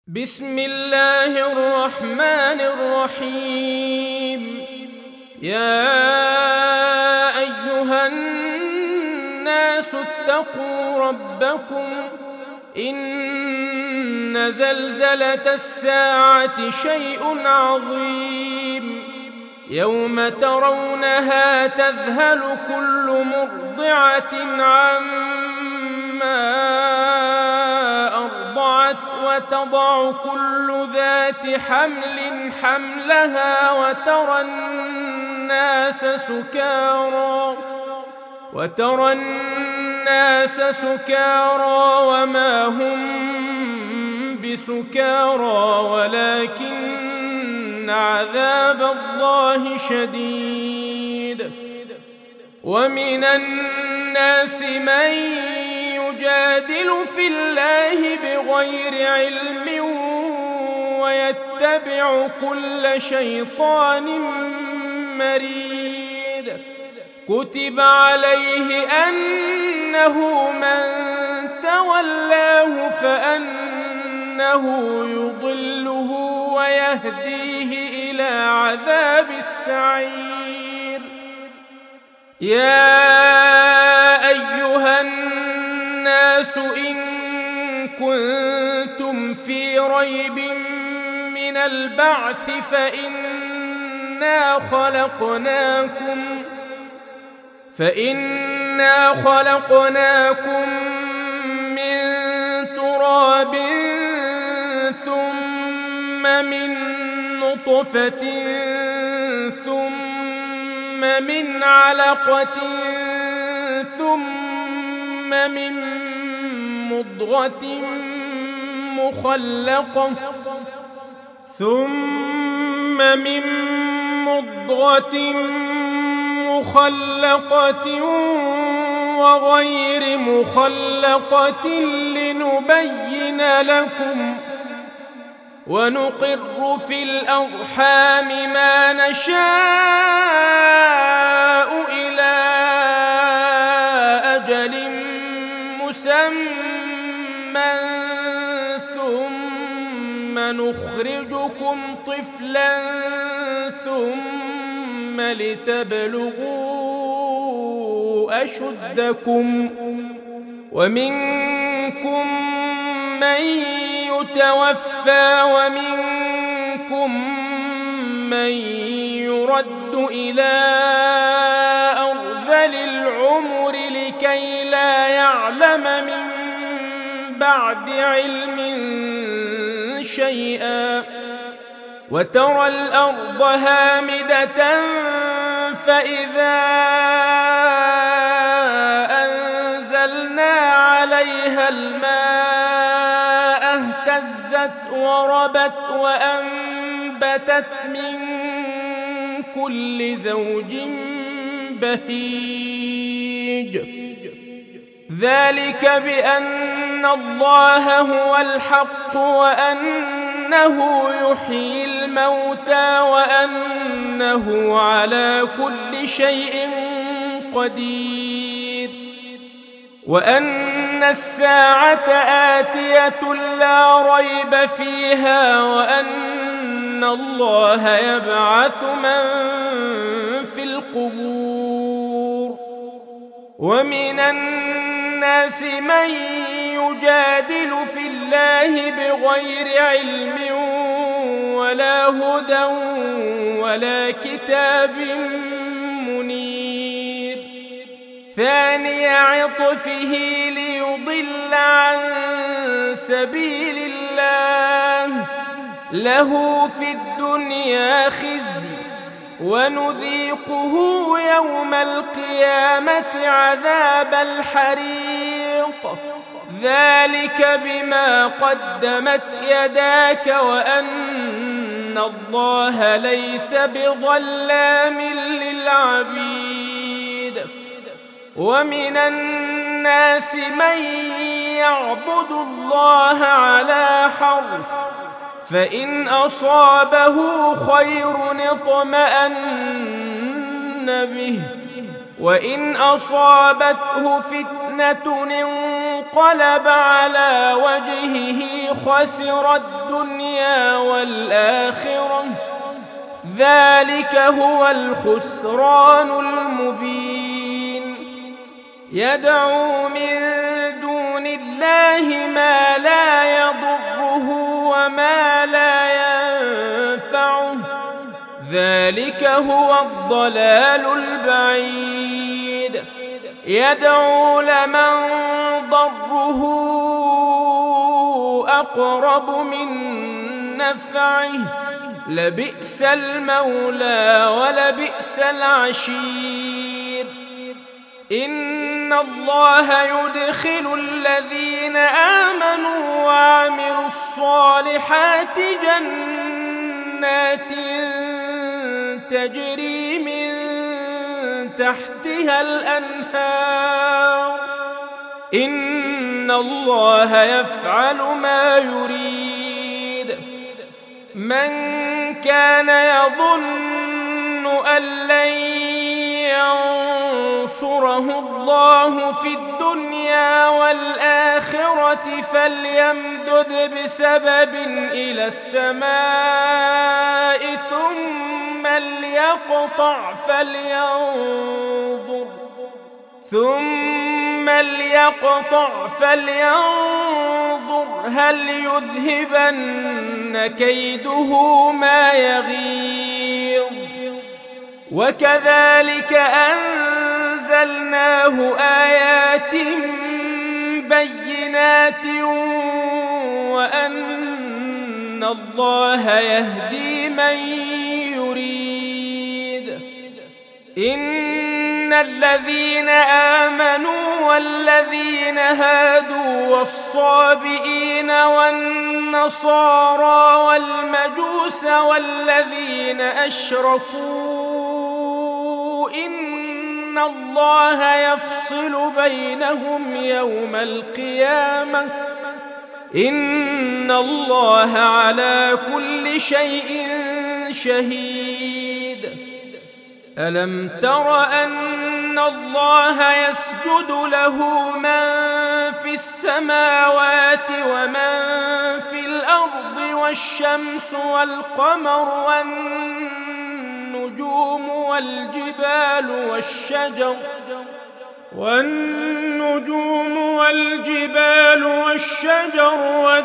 بسم الله الرحمن الرحيم. يا أيها الناس اتقوا ربكم إن زلزلة الساعة شيء عظيم يوم ترونها تذهل كل مرضعة عما أرضعت وتضع كل ذات حمل حملها وترى الناس سكارى وما هم بسكارى ولكن عذاب الله شديد. ومن الناس من يجادل في الله بغير علم ويتبع كل شيطان مريد. كتب عليه أنه من تولاه فأنه يضله ويهديه إلى عذاب السعير. يا أيها الناس إن كنتم في ريب من البعث فإنا خلقناكم من تراب ثم من نطفة ثم من علقة ثم من مضغة مخلقة وغير مخلقة لنبين لكم ونقر في الأرحام ما نشاء إلى أجل مسمى ثم نخرجكم طفلا ثم لتبلغوا أشدكم ومنكم من يتوفى ومنكم من يرد إلى أرذل العمر لكي لا يعلم من بعد علم شيئا. وترى الأرض هامدة فإذا أنزلنا عليها الماء اهتزت وربت وأنبتت من كل زوج بهيج. ذلك بأن الله هو الحق وأنه يحيي الموتى وأنه على كل شيء قدير وأن الساعة آتية لا ريب فيها وأن الله يبعث من في القبور. ومن الناس من يجادل في الله بغير علم ولا هدى ولا كتاب منير. ثاني عطفه ليضل عن سبيل الله له في الدنيا خزي ونذيقه يوم القيامة عذاب الحريق. ذلك بما قدمت يداك وأن الله ليس بظلام للعبيد. ومن الناس من يعبد الله على حرف فإن أصابه خير اطمأن به وإن أصابته فتنة انقلب على وجهه خسر الدنيا والآخرة ذلك هو الخسران المبين يدعو من دون الله ما لا يضره وما لا ينفعه ذلك هو الضلال البعيد يدعو لمن ضره أقرب من نفعه لبئس المولى ولبئس العشير إن الله يدخل الذين آمنوا وعملوا الصالحات جنات تجري من تحتها الأنهار إن الله يفعل ما يريد من كان يظن أن لن ينصره الله في الدنيا والآخرة فليمدد بسبب إلى السماء ثم ليقطع فلينظر هل يذهبن كيده ما يغيظ وكذلك أنزلناه آيات بينات وأن الله يهدي من يريد إن الذين آمنوا والذين هادوا والصابئين والنصارى والمجوس والذين أشركوا إن الله يفصل بينهم يوم القيامة إن الله على كل شيء شهيد ألم تر أن الله يسجد له من في السماوات ومن في الأرض والشمس والقمر والنجوم والجبال والشجر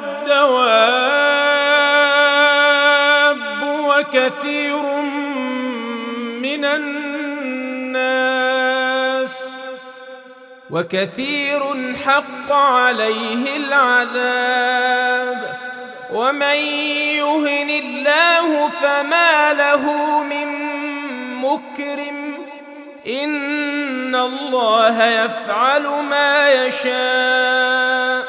والدواب وكثير من الناس وكثير حق عليه العذاب ومن يهن الله فما له من مكرم إن الله يفعل ما يشاء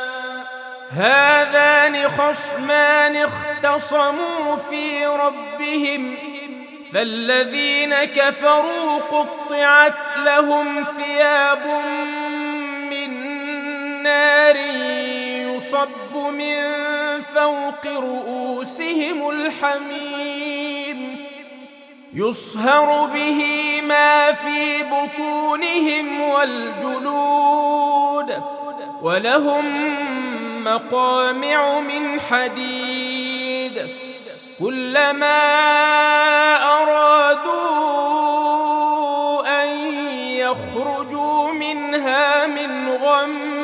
هذان خصمان اختصموا في ربهم فالذين كفروا قطعت لهم ثياب من نار يصب من فوق رؤوسهم الحميم يصهر به ما في بطونهم والجلود ولهم مقامع من حديد كلما أرادوا أن يخرجوا منها من غم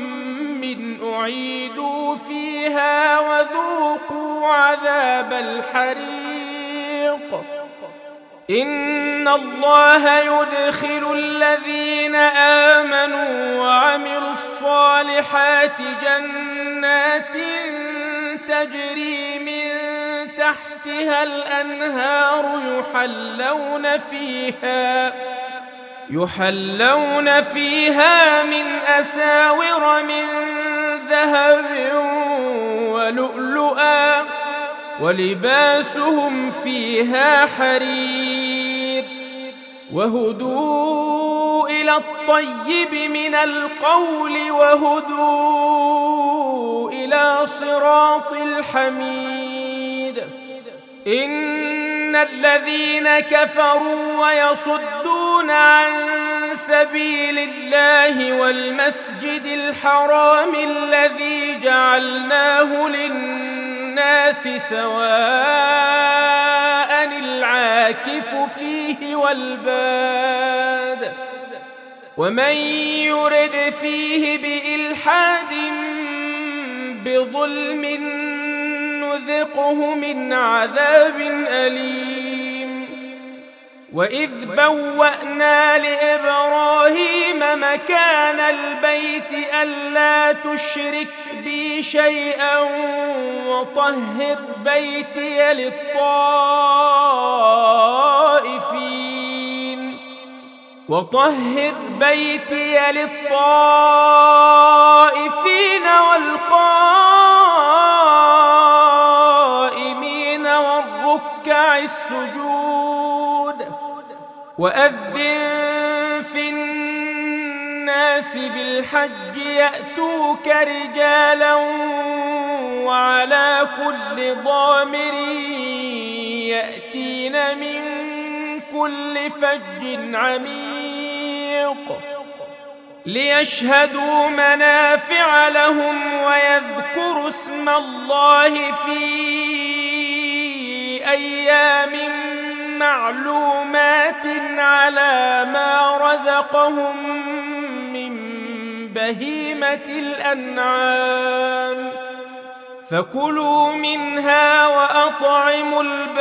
أعيدوا فيها وذوقوا عذاب الحريق إن الله يدخل الذين آمنوا وعملوا الصالحات جنات تجري من تحتها الأنهار يحلون فيها من أساور من ذهب ولؤلؤا ولباسهم فيها حرير وهدوا إلى الطيب من القول وهدوا إلى صراط الحميد إن الذين كفروا ويصدون عن سبيل الله والمسجد الحرام الذي جعلناه للناس سواء العاكف فيه والباد ومن يرد فيه بإلحاد بظلم نذقه من عذاب أليم وإذ بوأنا لإبراهيم مكان البيت ألا تشرك بي شيئا وطهر بيتي للطائفين والقائمين والركع السجود وأذن في الناس بالحج يأتوك رجالا وعلى كل ضامر يأتين من كل فج عميق ليشهدوا منافع لهم ويذكروا اسم الله في أيام معلومات على ما رزقهم من بهيمة الأنعام فكلوا منها وأطعموا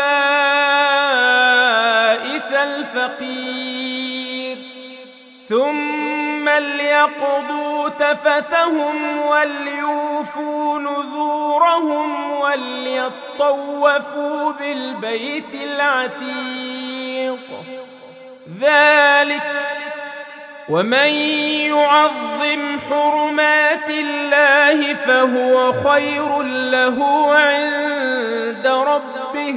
البائس الفقير ثم ليقضوا تفثهم وليوفوا نذورهم وليطوفوا بالبيت العتيق ذلك ومن يعظم حرمات الله فهو خير له عند ربه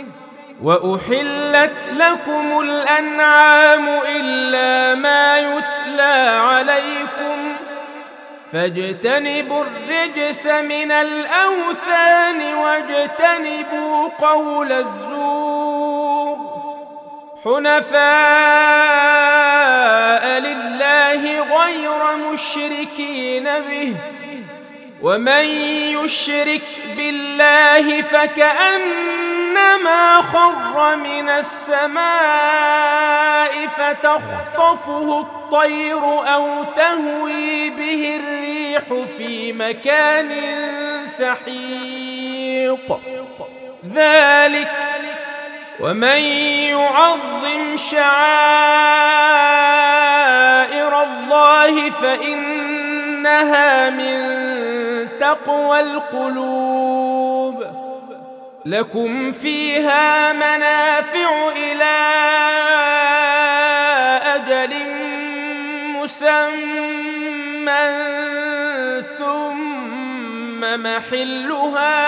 وأحلت لكم الأنعام إلا ما يتلى عليكم فاجتنبوا الرجس من الأوثان واجتنبوا قول الزور حنفاء لله غير مشركين به ومن يشرك بالله فكأنما خر من السماء فتخطفه الطير أو تهوي به الريح في مكان سحيق ذلك ومن يعظم شعائر الله فإنها من تقوى القلوب لكم فيها منافع إلى أجل مسمى ثم محلها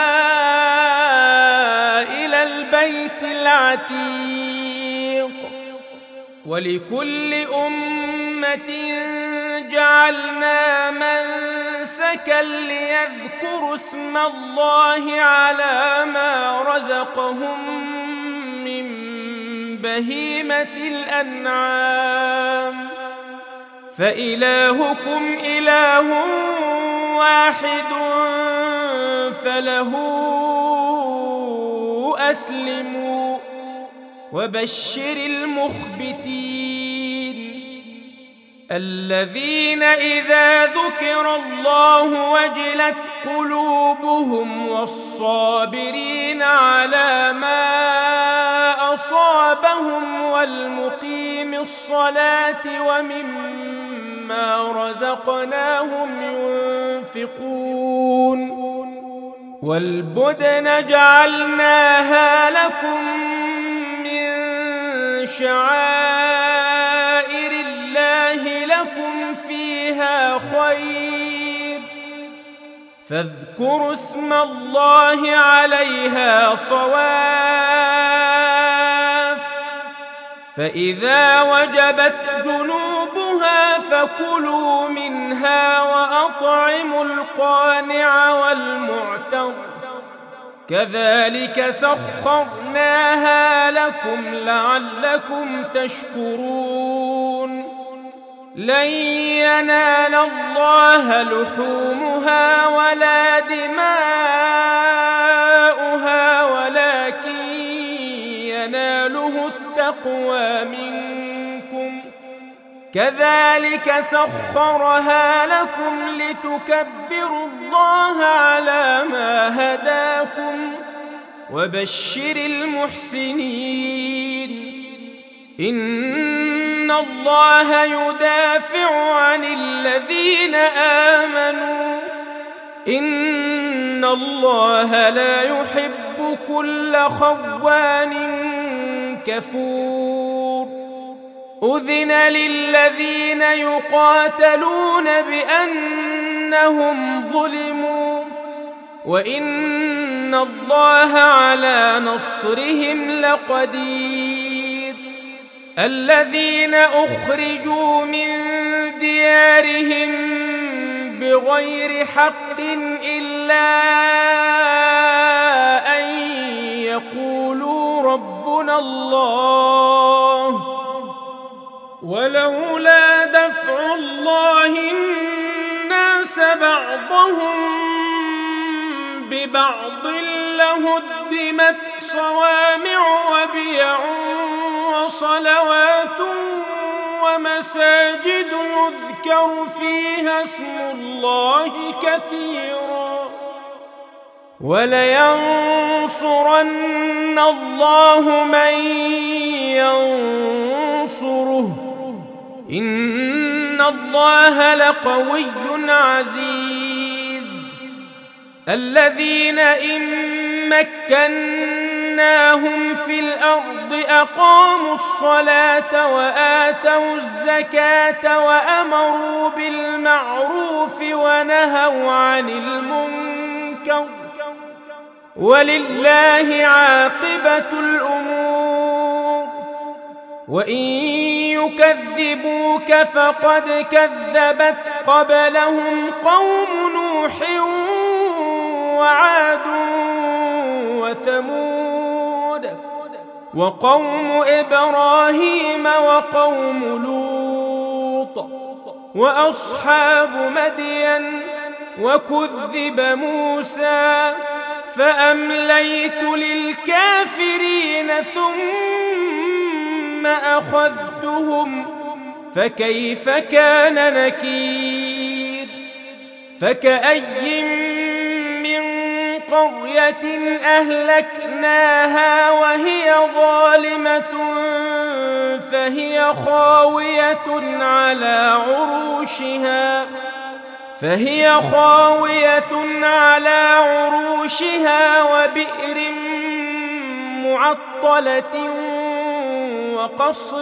إلى البيت العتيق ولكل أمة جعلنا منسكا ليذكروا اسم الله على ما رزقهم من بهيمة الأنعام فإلهكم إله واحد فله أسلموا وبشر المخبتين الذين إذا ذكر الله وجلت قلوبهم والصابرين على ما أصابهم والمقيم الصلاة ومما رزقناهم ينفقون والبدن جعلناها لكم من شعائر الله لكم فيها خير فاذكروا اسم الله عليها صواف فإذا وجبت جنوبها فكلوا منها وأطعموا القانع والمعتر كذلك سخرناها لكم لعلكم تشكرون لن ينال الله لحومها ولا دماؤها ولكن يناله التقوى منكم كذلك سخرها لكم لتكبروا الله على ما هداكم وبشر المحسنين إن الله يدافع عن الذين آمنوا إن الله لا يحب كل خوان كفور أذن للذين يقاتلون بأنهم ظلموا وإن الله على نصرهم لقدير الذين أخرجوا من ديارهم بغير حق إلا أن يقولوا ربنا الله ولولا دفع الله الناس بعضهم ببعض لهدمت صوامع وبيع وصلوات ومساجد يذكر فيها اسم الله كثيرا ولينصرن الله من ينصره إن الله لقوي عزيز الذين إن مكناهم في الأرض أقاموا الصلاة وآتوا الزكاة وأمروا بالمعروف ونهوا عن المنكر ولله عاقبة الأمور وإن يكذبوك فقد كذبت قبلهم قوم نوح وعاد وثمود وقوم إبراهيم وقوم لوط وأصحاب مدين وكذب موسى فأمليت للكافرين ثم أخذتهم فكيف كان نكير فكأي من قرية أهلكناها وهي ظالمة فهي خاوية على عروشها وبئر معطلة وقصر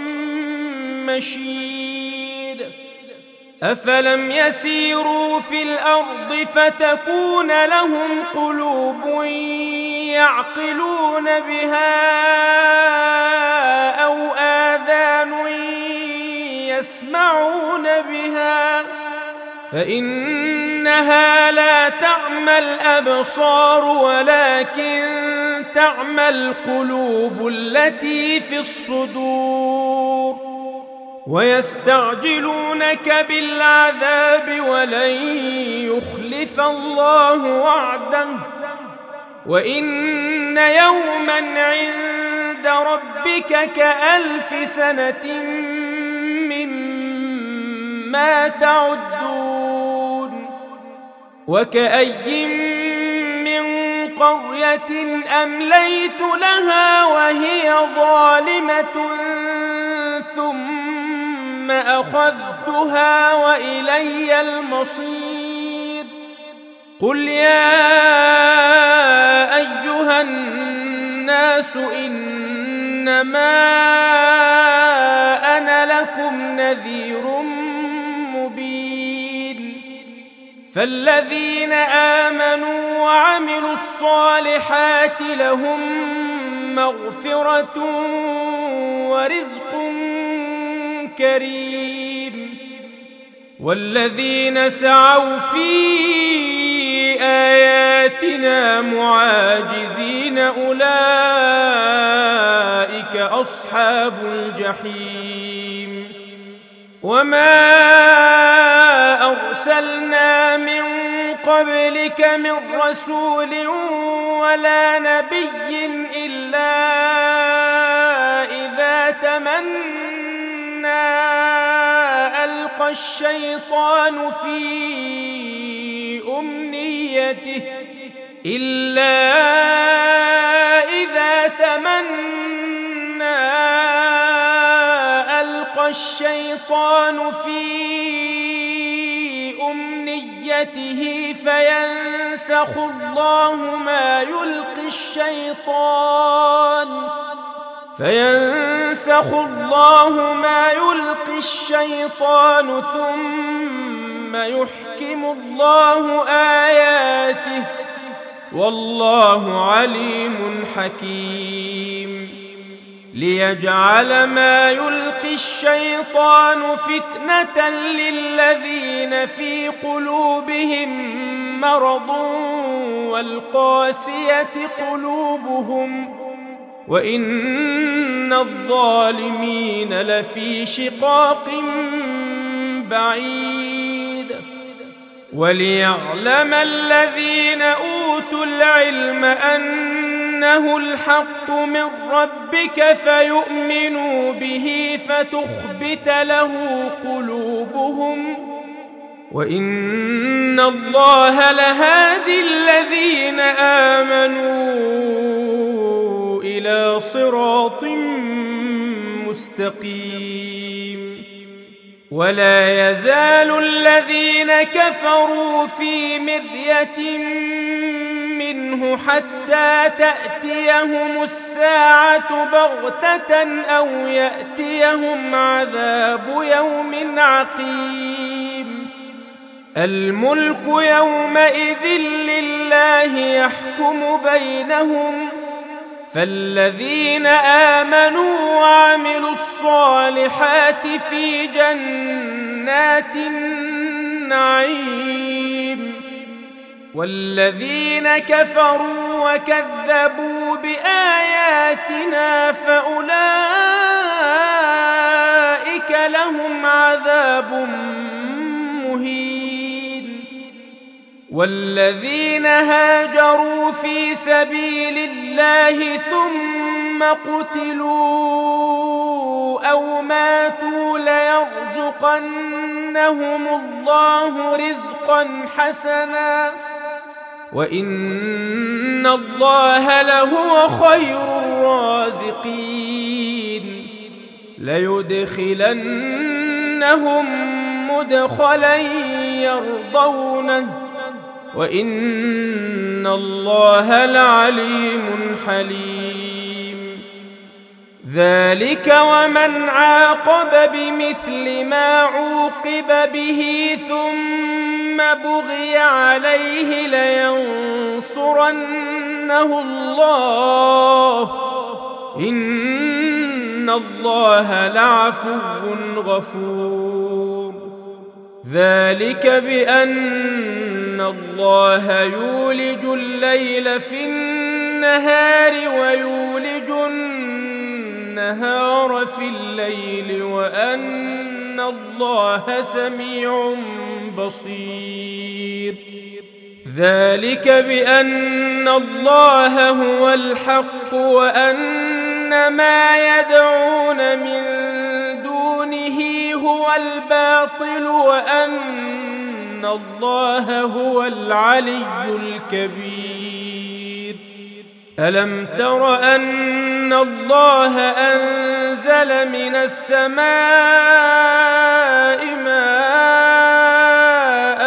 مشيد أفلم يسيروا في الأرض فتكون لهم قلوب يعقلون بها أو آذان يسمعون بها فإنها لا تعمى الأبصار ولكن تعمى القلوب التي في الصدور ويستعجلونك بالعذاب ولن يخلف الله وعده وإن يوما عند ربك كألف سنة مما تعدون وكأي من قرية أمليت لها وهي ظالمة ثم أخذتها وإلي المصير قل يا أيها الناس إنما أنا لكم نذير مبين فالذين آمنوا وعملوا الصالحات لهم مغفرة ورزق كريم والذين سعوا في آياتنا معاجزين أولئك أصحاب الجحيم وما أرسلنا من قبلك من رسول ولا نبي إلا إذا تمنى ألقى الشيطان في أمنيته فينسخ الله ما يلقي الشيطان ثم يحكم الله آياته والله عليم حكيم ليجعل ما يلقي الشيطان فتنة للذين في قلوبهم مرض والقاسية قلوبهم وإن الظالمين لفي شقاق بعيد وليعلم الذين أوتوا العلم أنه الحق من ربك فيؤمنوا به فتخبت له قلوبهم وإن الله لهادي الذين آمنوا إلى صراط مستقيم ولا يزال الذين كفروا في مرية منه حتى تأتيهم الساعة بغتة أو يأتيهم عذاب يوم عقيم الملك يومئذ لله يحكم بينهم فالذين آمنوا وعملوا الصالحات في جنات النعيم والذين كفروا وكذبوا بآياتنا فأولئك لهم عذاب مهين والذين هاجروا في سبيل الله ثم قتلوا أو ماتوا ليرزقنهم الله رزقا حسنا وإن الله لهو خير الرازقين ليدخلنهم مدخلا يرضونه وإن الله لعليم حليم ذلك ومن عاقب بمثل ما عوقب به ثم بغي عليه لينصرنه الله إن الله لعفو غفور ذلك بأن الله يولج الليل في النهار ويولج النهار في الليل وأن الله سميع بصير ذلك بأن الله هو الحق وأن ما يدعون من دونه هو الباطل وأن الله هو العلي الكبير ألم تر أن الله أنزل من السماء ماء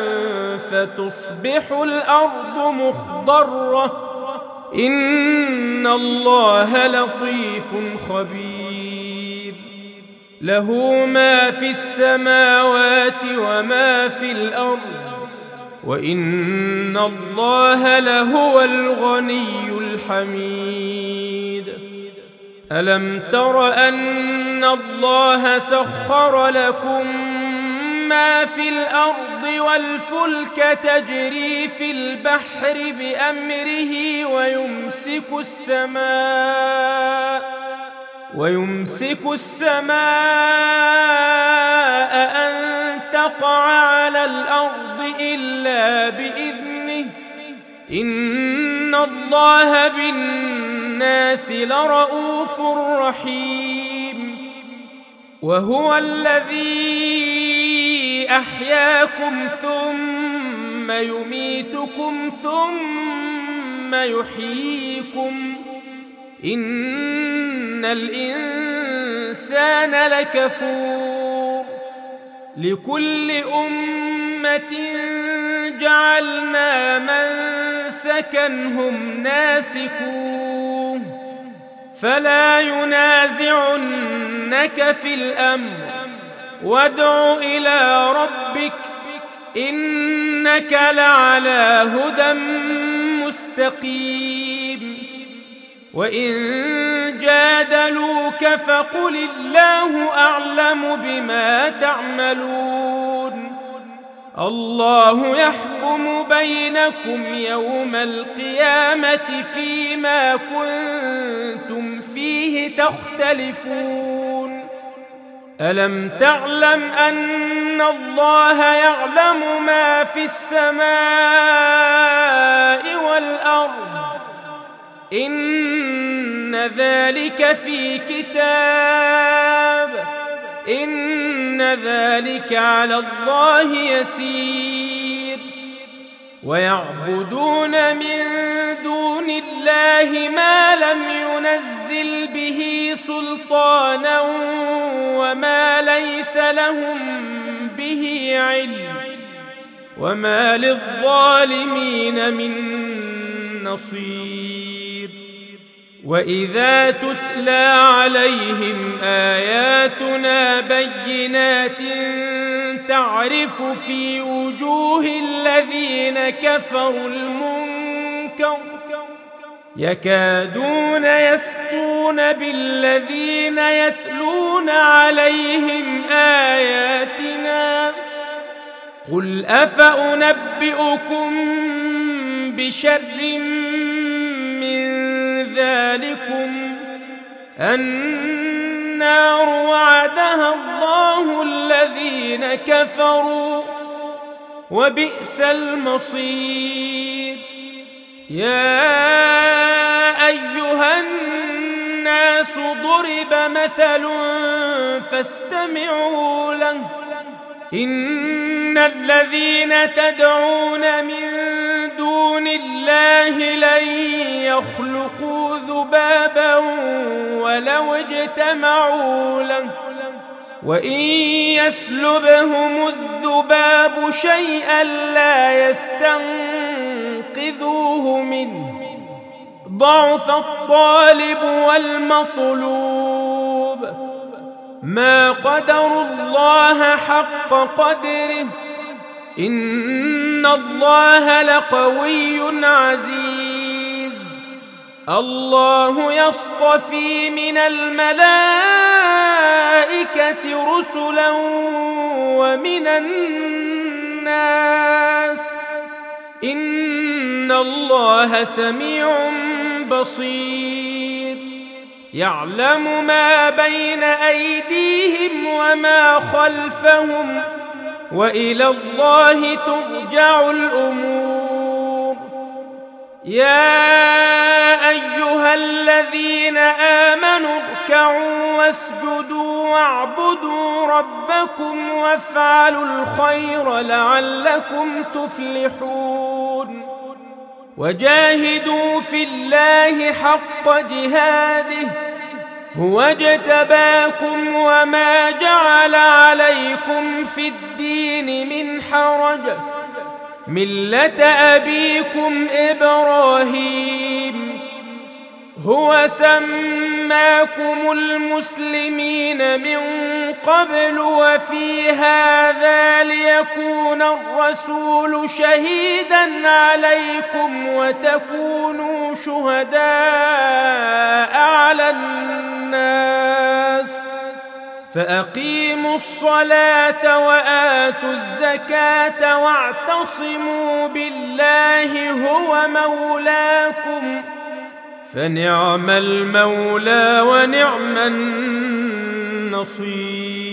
فتصبح الأرض مخضرة إن الله لطيف خبير له ما في السماوات وما في الأرض وإن الله لهو الغني الحميد ألم تر أن الله سخر لكم ما في الأرض والفلك تجري في البحر ويمسك السماء أن تقع على الأرض إلا بإذنه إن الله بالناس لرءوف رحيم وهو الذي أحياكم ثم يميتكم ثم يحييكم إن الإنسان لكفور لكل أمة جعلنا منسكا هم ناسكوه فلا ينازعنك في الأمر وادع إلى ربك إنك لعلى هدى مستقيم وإن جادلوك فقل الله أعلم بما تعملون الله يحكم بينكم يوم القيامة فيما كنتم فيه تختلفون ألم تعلم أن الله يعلم ما في السماء والأرض إن ذلك في كتاب إن ذلك على الله يسير ويعبدون من دون الله ما لم ينزل به سلطانا وما ليس لهم به علم وما للظالمين من نصير وإذا تتلى عليهم آياتنا بينات تعرف في وجوه الذين كفروا المنكر يكادون يسطون بالذين يتلون عليهم آياتنا قل أفأنبئكم بشر من ذلكم النار وعدها الله الذين كفروا وبئس المصير يا أيها الناس ضرب مثل فاستمعوا له إن الذين تدعون من دون الله لن يخلقوا ذبابا ولو اجتمعوا له وإن يسلبهم الذباب شيئا لا يستنقذوه منه ضعف الطالب والمطلوب ما قدروا الله حق قدره إن الله لقوي عزيز الله يصطفي من الملائكة رسلا ومن الناس إن الله سميع بصير يعلم ما بين أيديهم وما خلفهم وإلى الله ترجع الأمور يا أيها الذين آمنوا اركعوا واسجدوا واعبدوا ربكم وافعلوا الخير لعلكم تفلحون وجاهدوا في الله حق جهاده هو اجتباكم وما جعل عليكم في الدين من حرج ملة أبيكم إبراهيم هو سماكم المسلمين من قبل وفي هذا ليكون الرسول شهيدا عليكم وتكونوا شهداء على الناس فأقيموا الصلاة وآتوا الزكاة واعتصموا بالله هو مولاكم فنعم المولى ونعم النصير.